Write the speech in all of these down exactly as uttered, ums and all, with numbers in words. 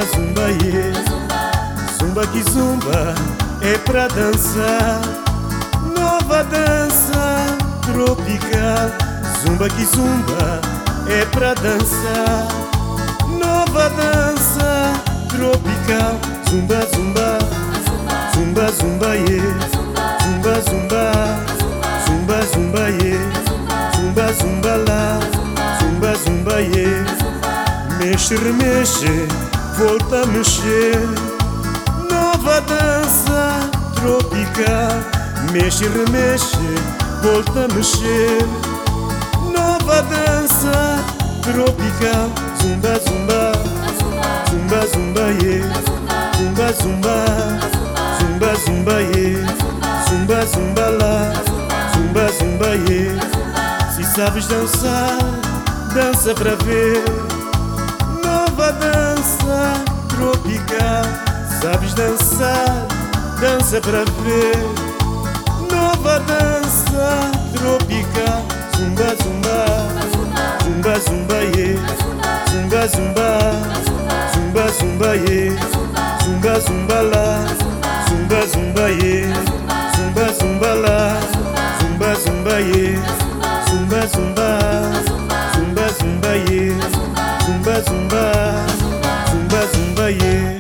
zumba, yeah. Zumba que zumba é pra dançar, nova dança tropical. Zumba que zumba é pra dançar, nova dança tropical. Zumba, zumba, zumba, zumba, yeah. Zumba, zumba, zumba, zumba, yeah. Zumba, zumba lá, zumba, zumba, yeah. Mexe, remexe, volta a mexer, nova dança tropical. Mexe, remexe, volta a mexer, nova dança tropical. Zumba, zumba, zumba, zumba, yeah. Zumba, zumba, zumba, zumba, yeah. Zumba, zumba lá, zumba, zumba, yeah. Se sabes dançar, dança pra ver, nova dança tropical. Sabes dançar, dança pra ver, nova dança tropical. Zumba, zumba, zumba, zumba, yeah. Zumba, zumba, zumba, zumba, yeah. Zumba, zumba lá, zumba, zumba, yeah. Zumba, zumba lá, zumba, zumba, yeah. Zumba, zumba, zumba, zumba, yeah. Zumba, zumba, zumba, zumba, yeah.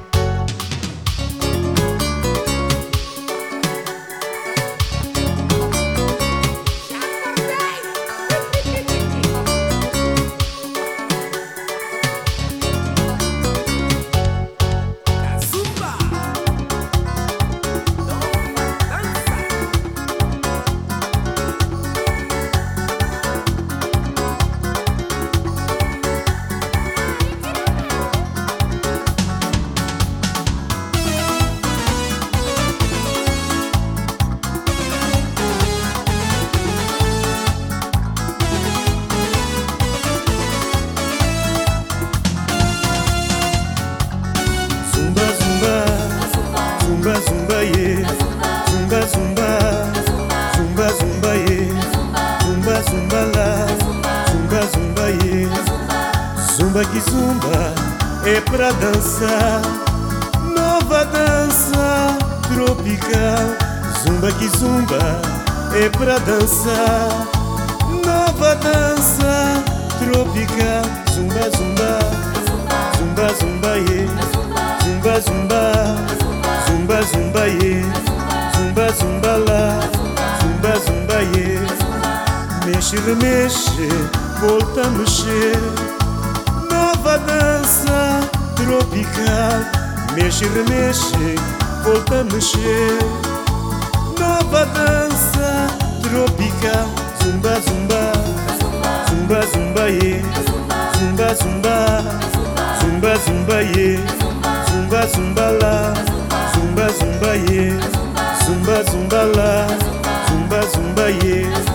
Zumba, zumba, yeah. Zumba, zumba, zumba, zumba, yeah. Zumba, zumba lá, zumba, zumba, yeah. Zumba que zumba é pra dançar, nova dança tropical. Zumba que zumba é pra dançar, nova dança tropical. Zumba, zumba, zumba, zumba, yeah. Zumba, zumba, zumba, zumba, yeah. Zumba, zumba lá, zumba, zumba, yeah. Mexe, remexe, volta a mexer, nova dança tropical. Mexe, remexe, volta a mexer, nova dança tropical. Zumba, zumba, zumba, zumba, yeah. Zumba, zumba, zumba, zumba, yeah. Zumba, zumba lá, zumba, zumba, yeah. Zumba, zumba lá, zumba, zumba, yeah.